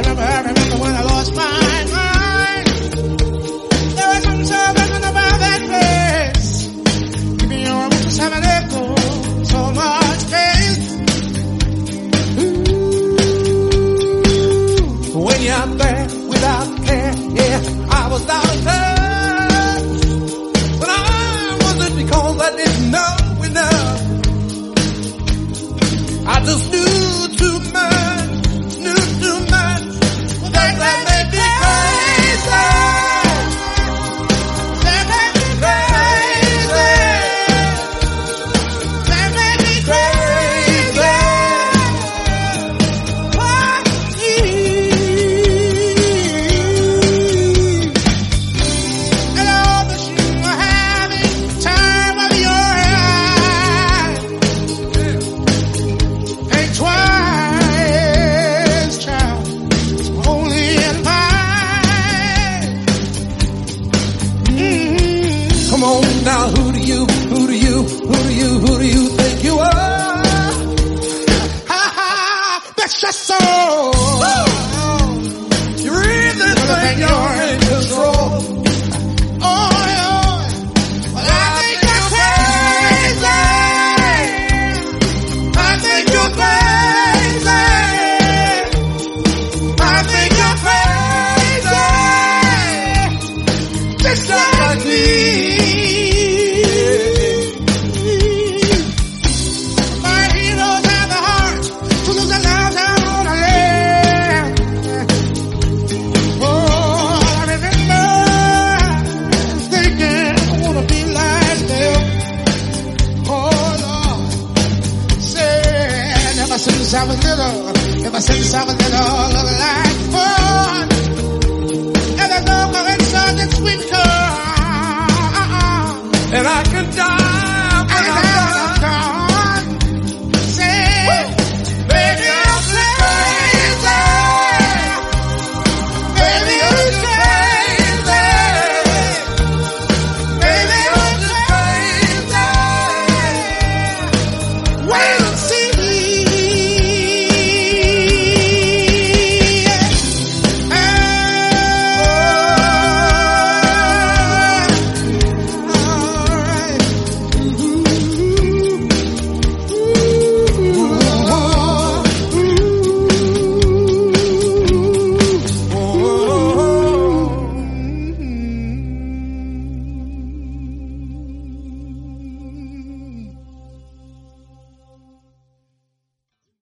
remember when I lost my mind. There was something so pleasant about that place. Keeping your wishes have an echo, so much pain. Ooh, when you're there without care, yeah, I was out of touch. But I wasn't because I didn't know enough. I just knew too much, knew too much. That made me crazy. That made me crazy. That made me crazy. What and all that you were having time of your life. Ain't twice, child, it's only in mine. Come on now, who do you think you are? Ha ha, that's your soul. You really think you're in control? Oh, well, I think you're crazy. I think you're crazy. I think you're crazy. Just like me. My heroes have the heart to lose their lives out on a limb. Oh, I remember thinking I wanna be like them. Oh Lord, said ever since I was little like fun. And there's no correction in sweet corn. And I can